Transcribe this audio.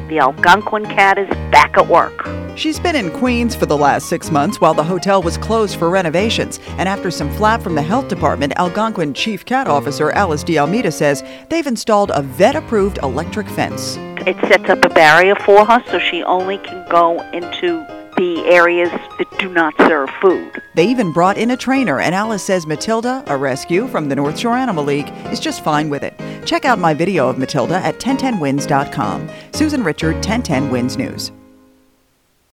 The Algonquin cat is back at work. She's been in Queens for the last 6 months while the hotel was closed for renovations. And after some flap from the health department, Algonquin Chief Cat Officer Alice D. Almeida says they've installed a vet-approved electric fence. It sets up a barrier for her so she only can go into the areas that do not serve food. They even brought in a trainer, and Alice says Matilda, a rescue from the North Shore Animal League, is just fine with it. Check out my video of Matilda at 1010wins.com. Susan Richard, 1010 Wins News.